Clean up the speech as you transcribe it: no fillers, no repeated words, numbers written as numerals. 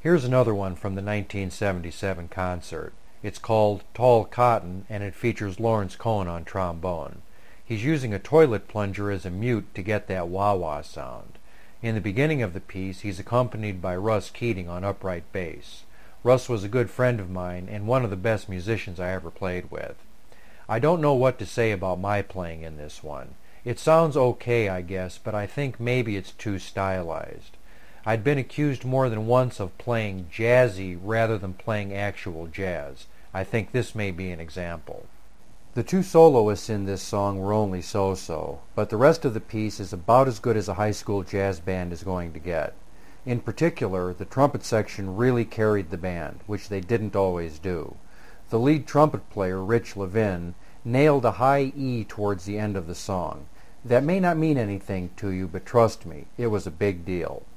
Here's another one from the 1977 concert. It's called Tall Cotton, and it features Lawrence Cohen on trombone. He's using a toilet plunger as a mute to get that wah-wah sound. In the beginning of the piece, he's accompanied by Russ Keating on upright bass. Russ was a good friend of mine and one of the best musicians I ever played with. I don't know what to say about my playing in this one. It sounds okay, I guess, but I think maybe it's too stylized. I'd been accused more than once of playing jazzy rather than playing actual jazz. I think this may be an example. The two soloists in this song were only so-so, but the rest of the piece is about as good as a high school jazz band is going to get. In particular, the trumpet section really carried the band, which they didn't always do. The lead trumpet player, Rich Levin, nailed a high E towards the end of the song. That may not mean anything to you, but trust me, it was a big deal.